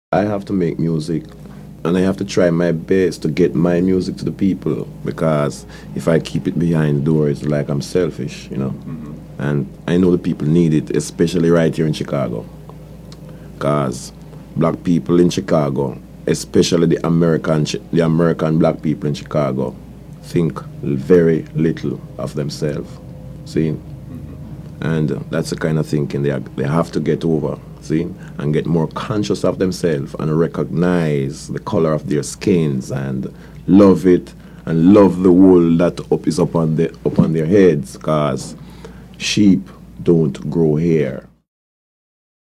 I have to make music and I have to try my best to get my music to the people because if I keep it behind the door, it's like I'm selfish, you know. And I know the people need it, especially right here in Chicago. Because black people in Chicago, especially the American black people in Chicago, think very little of themselves. See? And that's the kind of thinking they have to get over, see, and get more conscious of themselves and recognize the color of their skins and love it and love the wool that is upon their heads, because sheep don't grow hair.